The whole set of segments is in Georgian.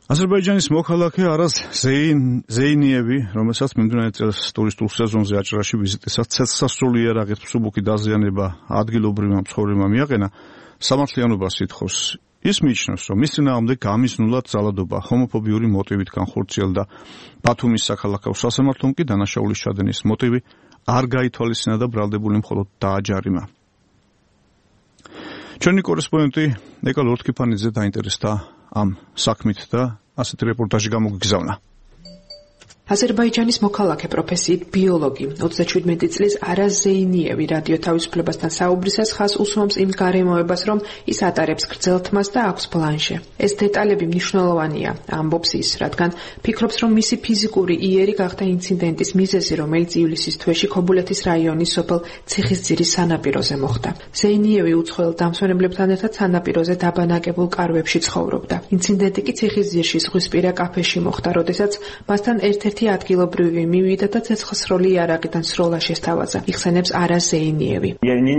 აზერბაიჯანის მოქალაქე არაზ ზეინიევი, რომელსაც მიმდინარე წელს ტურისტულ სეზონზე აჭარაში ვიზიტისას ცეცხლსასროლი იარაღით მსუბუქი დაზიანება ადგილობრივმა მცხოვრებმა მიაყენა, სამართლიანობას ითხოვს. ის მიიჩნევს, რომ მის წინააღმდეგ გამიზნულად ძალადობა ჰომოფობიური მოტივით განხორციელდა. ბათუმის საქალაქო სასამართლომ კი დანაშაულის ჩადენის მოტივი არ გაითვალისწინა და ბრალდებული მხოლოდ დააჯარიმა. ჩვენი კორესპონდენტი ეკა ლორთქიფანიძე დაინტერესდა ამ საქმით და ასეთი რეპორტაჟი გამოგიგზავნა. აზერბაიჯანის მოქალაქე პროფესიით ბიოლოგი 37 წლის არაზ ზეინიევი რადიო თავისუფლებასთან საუბრისას ხაზს უსვამს იმ გარემოებას, რომ ის ატარებს გრძელ თმას და აქვს ბლანშე. ეს დეტალები მნიშვნელოვანია, ამბობს ის, რადგან ფიქრობს, რომ მისი ფიზიკური იერი გახდა ინციდენტის მიზეზი, რომელიც ივლისის თვეში ქობულეთის რაიონის სოფელ ციხისძირის სანაპიროზე მოხდა. ზეინიევი უცხოელ დამსვენებლებთან ერთად სანაპიროზე დაბანაკებულ კარვებში ცხოვრობდა. ინციდენტი კი ციხისძირში ზღვისპირა კაფეში მოხდა, როდესაც მასთან ერთ-ერთი ადგილობრივი მივიდა და ცეცხლსროლი იარაღიდან სროლა შესთავაზა. იხსენებს არაზ ზეინიევი.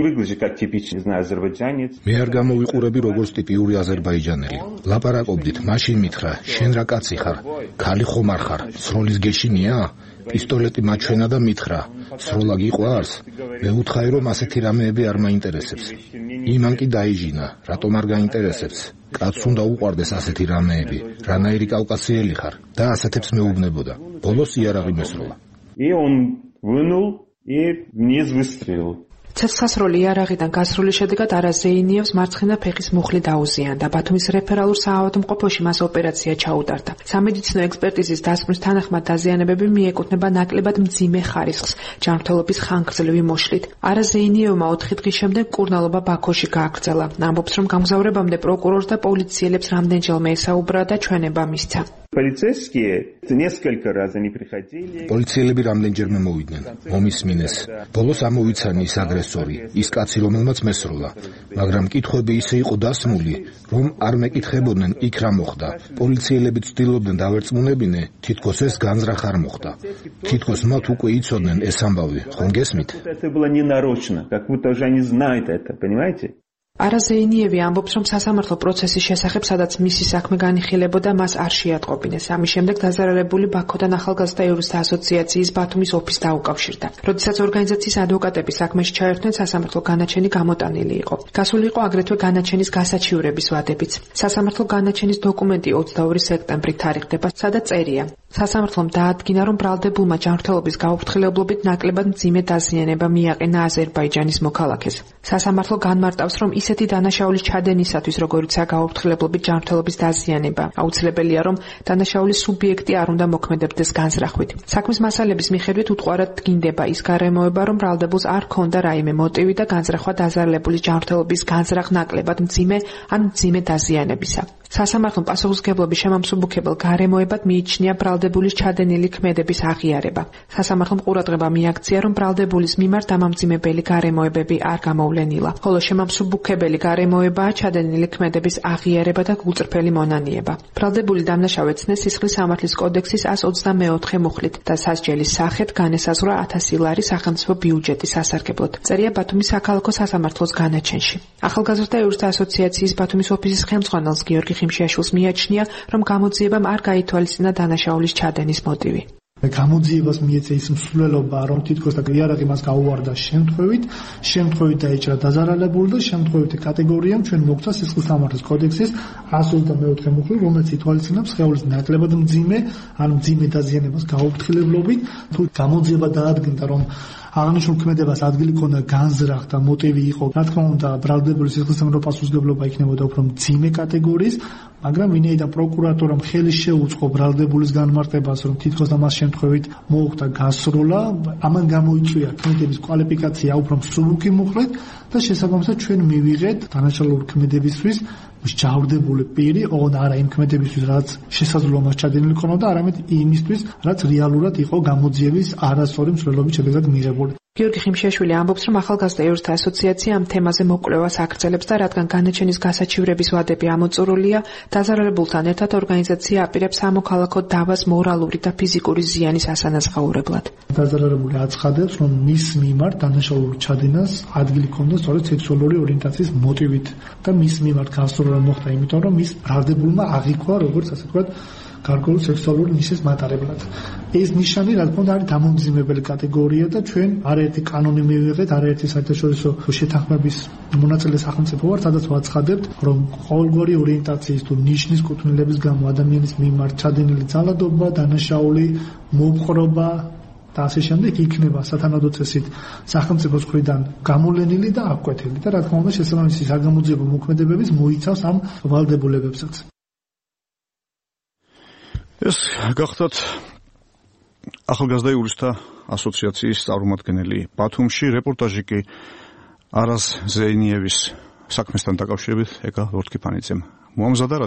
მე არ გამოვიყურები როგორც ტიპიური აზერბაიჯანელი. ლაპარაკობდით, მაშინ მითხრა, შენ რა კაცი ხარ? ქალი ხომ არ ხარ? სროლის გეშინია? პისტოლეტი მაჩვენა და მითხრა, სროლა გიყვარს? მე უთხარი, რომ ასეთი რამეები არ მაინტერესებს. იმან კი დაიჟინა, რატომ არ გაინტერესებს? კაცს უნდა უყვარდეს ასეთი რამეები, რანაირი კავკასიელი ხარ და ასეთებს მეუბნებოდა. ბოლოს იარაღი მოსროლა. ცეცხლსასროლი იარაღიდან გასროლის შედეგად არაზ ზეინიევს მარცხენა ფეხის მუხლი დაუზიანდა. ბათუმის რეფერალურ საავადმყოფოში მას ოპერაცია ჩაუტარდა. სამედიცინო ექსპერტიზის დასკვნის თანახმად დაზიანებები მიეკუთვნება ნაკლებად მძიმე ხარისხს, ჯანმრთელობის ხანგრძლივი მოშლით. არაზ ზეინიევმა 4 დღის შემდეგ მკურნალობა ბაქოში გააგრძელა. ამბობს, რომ გამგზავრებამდე პროკურორს და პოლიციელებს რამდენჯერმე ესაუბრა და ჩვენება მისცა. პოლიციელები რამდენჯერმე მოვიდნენ, მომისმინეს. ბოლოს ამოვიცანი ის აგრესორი, ის კაცი, რომელმაც მესროლა. მაგრამ კითხვები ისე იყო დასმული, რომ არ მეკითხებოდნენ იქ რა მოხდა. პოლიციელები ცდილობდნენ დავერწმუნებინე, თითქოს ეს განზრახ არ მოხდა. თითქოს მათ უკვე იცოდნენ ეს ამბავი, ხომ გესმით? არაზ ზეინიევი ამბობს, რომ სასამართლო პროცესის შესახებ, სადაც მისი საქმე განიხილებოდა, მას არ შეატყობინეს. ამის შემდეგ დაზარალებული ბაქოდან ახალგაზრდა იურისტთა ასოციაციის ბათუმის ოფისს დაუკავშირდა. როდესაც ორგანიზაციის ადვოკატები საქმეში ჩაერთნენ, სასამართლო განაჩენი გამოტანილი იყო. გასული იყო აგრეთვე განაჩენის გასაჩივრების ვადებიც. სასამართლო განაჩენის დოკუმენტი 22 სექტემბრით თარიღდება, სადაც წერია: სასამართლომ დაადგინა, რომ ბრალდებულმა ჯანმრთელობის გაუფრთხილებლობით ნაკლებად მძიმე დაზიანება მიაყენა აზერბაიჯანის მოქალაქეს. სასამართლო განმარტავს, რომ ისეთი დანაშაულის ჩადენისათვის, როგორიცაა გაუფრთხილებლობით ჯანმრთელობის დაზიანება, აუცილებელია, რომ დანაშაულის სუბიექტი არ უნდა მოქმედებდეს განზრახვით. საქმის მასალების მიხედვით უტყუარად დგინდება ის გარემოება, რომ ბრალდებულს არ ჰქონდა რაიმე მოტივი და განზრახვა დაზარალებული ჯანმრთელობის განზრახ ნაკლებად მძიმე ან მძიმე დაზიანებისა. სასამართლომ პასუხისმგებლობის შემამსუბუქებელ გარემოებად მიიჩნია ბრალდებულის ჩადენილი ქმედების აღიარება. სასამართლომ ყურადღება მიაქცია, რომ ბრალდებულის მიმართ დამამძიმებელი გარემოებები არ გამოვლენილა, ხოლო შემამსუბუქებელი გარემოებაა ჩადენილი ქმედების აღიარება და გულწრფელი მონანიება. ბრალდებული დამნაშავე ცნეს სისხლის სამართლის კოდექსის 124 მუხლით და სასჯელის სახით განესაზღვრა 1000 ლარი სახელმწიფო ბიუჯეტის სასარგებლოდ. წერია ბათუმის საქალაქო სასამართლოს განაჩენში. ახალგაზრდა იურისტთა ასოციაციის ბათუმის ოფისის ხელმძღვანელს გიორგი ხიმშიაშვილს მიაჩნია, რომ გამოძიებამ არ გაითვალისწინა დანაშაულის ჩადენის მოტივი. გამოძიებას მიეცა ის მსვლელობა, რომ თითქოს და იარაღი მას გაუვარდა შემთხვევით დაიჭრა დაზარალებული და შემთხვევითი კატეგორიამ ჩვენ მოგცა სისხლის სამართლის კოდექსის 124 მუხლი, რომელიც ითვალისწინებს სხეულის ნაკლებად მძიმე ან მძიმე დაზიანებას გაუფრთხილებლობით. თუ გამოძიება დაადგინდა, რომ აღნიშნულ ქმედებას ადგილი ქონდა განზრახ და მოტივი იყო, რა თქმა უნდა, ბრალდებულის სისხლის სამართლის პასუხისმგებლობა იქნებოდა უფრო მძიმე კატეგორიის, მაგრამ ვინაიდან პროკურატურამ ხელი შეუწყო ბრალდებულის განმარტებას, რომ თითქოს და მას შემთხვევით მოუხდა გასროლა, ამან გამოიწვია ქმედების კვალიფიკაცია უფრო მსუბუქი მუხლით და შესაბამისად ჩვენ მივიღეთ დანაშაულური ქმედებისთვის მსჯავრდებული პირი, ოღონდ არა იმ ქმედებისთვის, რაც შესაძლოა მას ჩადენილი ქონოდა, არამედ იმისთვის, რაც რეალურად იყო გამოძიების არასწორი მსვლელობის შედეგად მიღებული. გიორგი ხიმშიაშვილი ამბობს, რომ ახალგაზრდა იურისტთა ასოციაცია ამ თემაზე მოკვლევას აგრძელებს და რადგან განაჩენის გასაჩივრების ვადები ამოწურულია, დაზარალებულთან ერთად ორგანიზაცია აპირებს სამოქალაქო დავას მორალური და ფიზიკური ზიანის ასანაზღაურებლად. დაზარალებული აცხადებს, რომ მის მიმართ დანაშაულურ ჩადინას ადგილი ჰქონდა სწორედ სექსუალური ორიენტაციის მოტივით და მის მიმართ გასწორება მოხდა, იმიტომ რომ მის ბრალდებულმა აღიქვა, როგორც ასე ვთქვათ, გარკვეული სექსუალური ნიშნის მატარებლად. ეს ნიშანი, რა თქმა უნდა, არის დამამძიმებელი კატეგორია და ჩვენ არაერთი კანონი მივიღეთ, არაერთი საერთაშორისო შეთანხმების მონაწილე სახელმწიფო ვართ, სადაც ვაცხადებთ, რომ ყოველგვარი ორიენტაციის თუ ნიშნის კუთვნილების გამო ადამიანის მიმართ ჩადენილი ძალადობა, დანაშაული, მომხრობა და ასე შემდეგ იქნება სათანადო წესით სახელმწიფოს მხრიდან გამოვლენილი და აღკვეთილი და რა თქმა უნდა შესაბამისი საგამოძიებო მოქმედებების მოიცავს ამ ვალდებულებებსაც. ეს გახდათ ახალგაზრდა იურისტთა ასოციაციის წარმომადგენელი ბათუმში, რეპორტაჟი კი არაზ ზეინიევის საქმესთან დაკავშირებით ეკა ლორთქიფანიძემ მოამზადა.